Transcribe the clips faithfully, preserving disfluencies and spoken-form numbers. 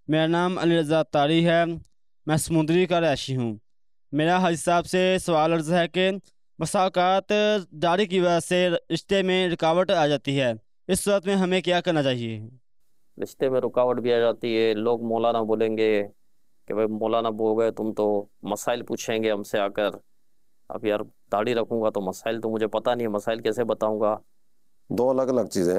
میرا نام علی رضا طاری ہے، میں سمندری کا رہائشی ہوں۔ میرا حاجی صاحب سے سوال عرض ہے کہ بسا اوقات داڑھی کی وجہ سے رشتے میں رکاوٹ آ جاتی ہے، اس صورت میں ہمیں کیا کرنا چاہیے؟ رشتے میں رکاوٹ بھی آ جاتی ہے، لوگ مولانا بولیں گے کہ بھائی مولانا بو گئے تم تو، مسائل پوچھیں گے ہم سے آ کر۔ اب یار داڑھی رکھوں گا تو مسائل تو مجھے پتہ نہیں ہے، مسائل کیسے بتاؤں گا؟ دو الگ الگ چیزیں۔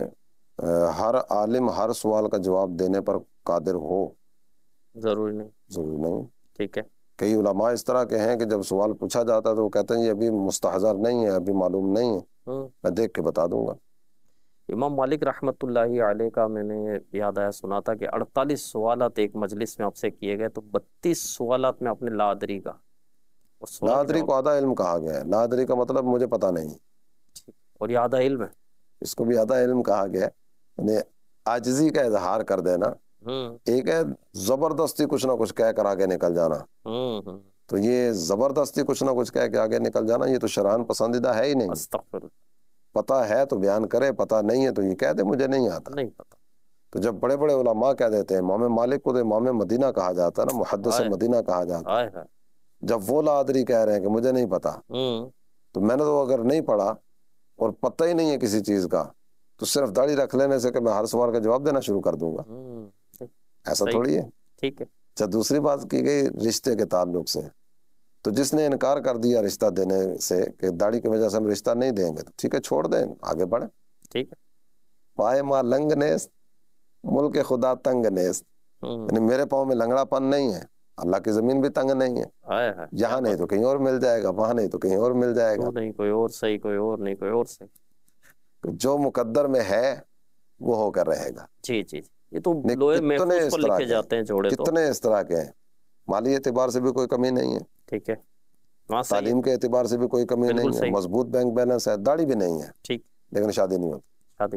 ہر عالم ہر سوال کا جواب دینے پر قادر ہو ضروری نہیں۔ ضروری نہیں۔ ٹھیک ہے۔ کئی علماء اس طرح کے ہیں کہ جب سوال پوچھا جاتا ہے تو وہ کہتے ہیں یہ ابھی مستحضر نہیں ہے، ابھی معلوم نہیں ہے، ہوں۔ میں دیکھ کے بتا دوں گا۔ امام مالک رحمۃ اللہ علیہ کا میں نے یاد آیا سنا تھا کہ اڑتالیس سوالات ایک مجلس میں آپ سے کیے گئے، تو بتیس سوالات میں اپنے لا ادری کا اور سوال نادری کو آدھا علم کہا گیا ہے۔ نادری کا مطلب مجھے پتہ نہیں، اور یہ آدھا علم ہے۔ اس کو بھی آدھا علم کہا گیا ہے، یعنی عاجزی کا اظہار کر دینا۔ ہوں ایک ہے زبردستی کچھ نہ کچھ کہہ کر آگے نکل جانا، ہوں ہوں تو یہ زبردستی کچھ نہ کچھ کہہ کے آگے نکل جانا یہ تو شرعاً پسندیدہ ہے ہی نہیں۔ استغفر، پتہ ہے تو بیان کرے، پتہ نہیں ہے تو یہ کہہ دے مجھے نہیں آتا۔ نہیں پتا۔ تو جب بڑے بڑے علماء کہہ دیتے ہیں، امام مالک کو تو امام مدینہ کہا جاتا ہے نا، محدث ہائے مدینہ کہا جاتا ہے، ہائے ہائے۔ جب وہ لا ادری کہہ رہے ہیں کہ مجھے نہیں پتا، ہوں تو میں نے تو اگر نہیں پڑھا اور پتہ ہی نہیں ہے کسی چیز کا، تو صرف داڑھی رکھ لینے سے کہ میں ہر سوال کا جواب دینا شروع کر دوں گا، ہوں ایسا صحیح، تھوڑی ہے۔ ٹھیک ہے۔ اچھا، دوسری بات کی گئی رشتے کے تعلق سے، تو جس نے انکار کر دیا رشتہ دینے سے کہ داڑھی کی وجہ سے ہم رشتہ نہیں دیں گے، تو ٹھیک ہے، چھوڑ دیں، آگے بڑھیں۔ ٹھیک ہے۔ پائے ماں لنگ نیست، ملک خدا تنگ نیست، ہوں یعنی میرے پاؤں میں لنگڑا پن نہیں ہے، اللہ کی زمین بھی تنگ نہیں ہے، ہائے ہائے، یہاں نہیں تو کہیں اور مل جائے گا، وہاں نہیں تو کہیں اور مل جائے گا، تو نہیں کوئی اور صحیح، کوئی اور نہیں کوئی اور صحیح۔ تو جو مقدر میں ہے وہ ہو کر رہے گا۔ جی جی جی، یہ تو نہیں، لوہے کتنے محفوظ اس پر طرح لکھے کے جاتے ہیں جوڑے تو۔ کتنے اس طرح کے ہیں، مالی اعتبار سے بھی کوئی کمی نہیں ہے، ٹھیک ہے، وہاں صحیح ہے، تعلیم کے اعتبار سے بھی کوئی کمی بالکل نہیں ہے، صحیح، مضبوط بینک بیلنس ہے، داڑھی بھی نہیں ہے، ٹھیک، لیکن شادی نہیں ہوتی۔ شادی۔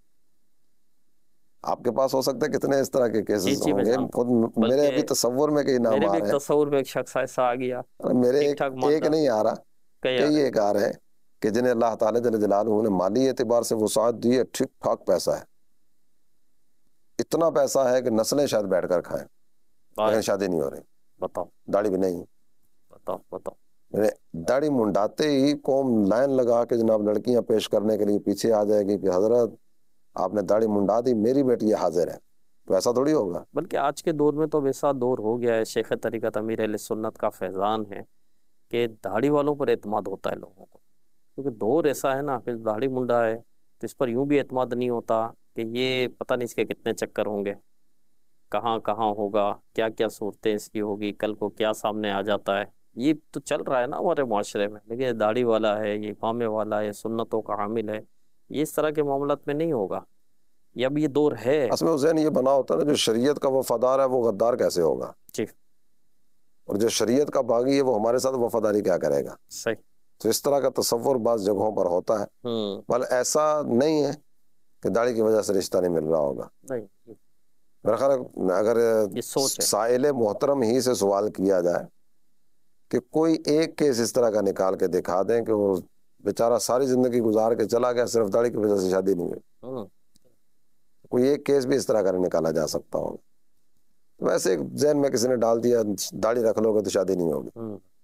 آپ کے پاس ہو سکتے ہیں کتنے اس طرح کے جی کیسز جی میں ہوں گے، جانتا خود ہوں، میرے ابھی بلکہ تصور میں کئی نام میرے آ بھی رہے ایک ہیں، تصور میں ایک شخص ایسا آ گیا، میرے ٹھیک ایک ٹھاک ایک مالدار، نہیں آ رہا، کئی آ کئی رہے ایک آ رہے ہیں کہ جنہیں اللہ تعالیٰ جل جلالہ نے مالی اعتبار سے وسعت دی ہے، ٹھیک ٹھاک پیسہ ہے، اتنا پیسہ ہے کہ نسلیں شاید بیٹھ کر کھائیں، ہیں۔ لیکن شادی نہیں ہو رہی، بتاؤ داڑھی بھی نہیں۔ بتاؤ بتاؤ۔ یعنی داڑھی منڈاتے ہی قوم لائن لگا کے جناب لڑکیاں پیش کرنے کے لیے پیچھے آ جائے گی کہ حضرت آپ نے داڑھی منڈا دی، میری بیٹی یہ حاضر ہے، تو ایسا تھوڑی ہوگا۔ بلکہ آج کے دور میں تو ویسا دور ہو گیا ہے، شیخ طریقت امیر اہل سنت کا فیضان ہے کہ داڑھی والوں پر اعتماد ہوتا ہے لوگوں کو، کیونکہ دور ایسا ہے نا، پھر داڑھی منڈا ہے تو اس پر یوں بھی اعتماد نہیں ہوتا کہ یہ پتہ نہیں اس کے کتنے چکر ہوں گے، کہاں کہاں ہوگا، کیا کیا صورتیں اس کی ہوگی، کل کو کیا سامنے آ جاتا ہے۔ یہ تو چل رہا ہے نا ہمارے معاشرے میں، لیکن یہ داڑھی والا ہے، یہ امام والا ہے، سنتوں کا حامل ہے، یہ اس طرح کے معاملات میں نہیں ہوگا، یہ اب یہ دور ہے۔ اصل میں ذہن یہ بنا ہوتا ہے نا، جو شریعت کا وفادار ہے وہ غدار کیسے ہوگا، جی اور جو شریعت کا باغی ہے وہ ہمارے ساتھ وفاداری کیا کرے گا۔ صحیح۔ تو اس طرح کا تصور بعض جگہوں پر ہوتا ہے، ہوں بل ایسا نہیں ہے کہ داڑھی کی وجہ سے رشتہ نہیں مل رہا ہوگا۔ نہیں، میرا خیال ہے اگر یہ سوچ ہے۔ سائل محترم ہی سے سوال کیا جائے کہ کوئی ایک کیس اس طرح کا نکال کے دکھا دیں کہ وہ بیچارہ ساری زندگی گزار کے چلا گیا، صرف داڑھی کی وجہ سے شادی نہیں ہوئی، ہوں کوئی ایک کیس بھی اس طرح کا نکالا جا سکتا ہوگا۔ ویسے ایک ذہن میں کسی نے ڈال دیا داڑھی رکھ لو گے تو شادی نہیں ہوگی، ہوں